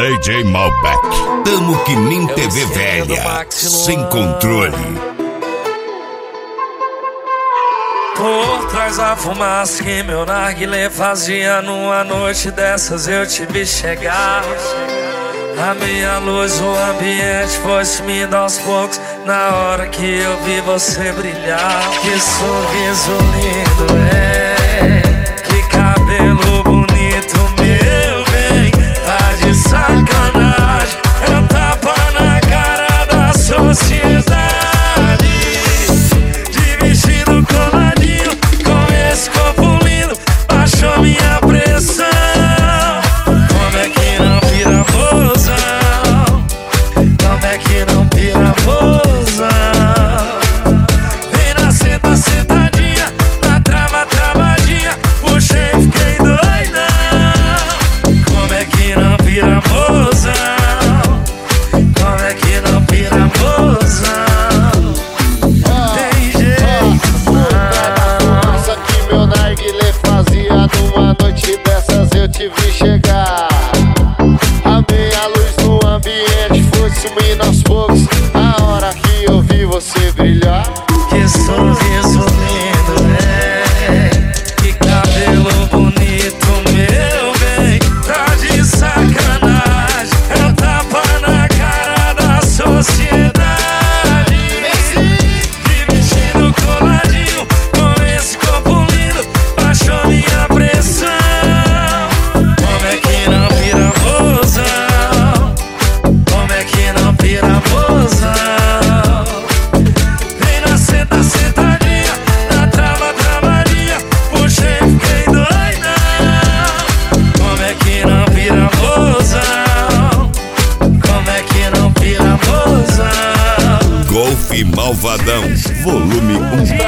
DJ Malbec. Tamo que nem TV velha, sem controle. Por trás da fumaça que meu narguilé fazia, numa noite dessas eu te vi chegar. A minha luz, o ambiente foi sumindo aos poucos, na hora que eu vi você brilhar. Que sorriso lindo que cabelo bonito, meu bem, tá de sacanagem, é um tapa na cara da sociedade. De vestido coladinho, com esse corpo lindo, baixou minha pressão. Como é que não vira mozão? Como é que não vira mozão? Vem na senta, sentadinha, na trava, travadinha, puxei, fiquei doidão. Como é que não vira mozão? Como é que não vira mozão? Tem jeito não. Isso que meu narguilé fazia, numa noite dessas eu te vi chegar. A meia luz no ambiente foi sumindo aos poucos, a hora que eu vi você brilhar. Que sorriso lindo que cabelo bonito, meu bem, tá de sacanagem, é um tapa na cara da sociedade. De vestido coladinho, com esse corpo lindo, baixou minha pressão. Como é que não vira mozão? Como é que não vira mozão? Vem na senta, sentadinha, na trava, travadinha, puxei, fiquei doidão. Como é que não vira mozão? Como é que não vira mozão? Golfe Malvadão, volume 1.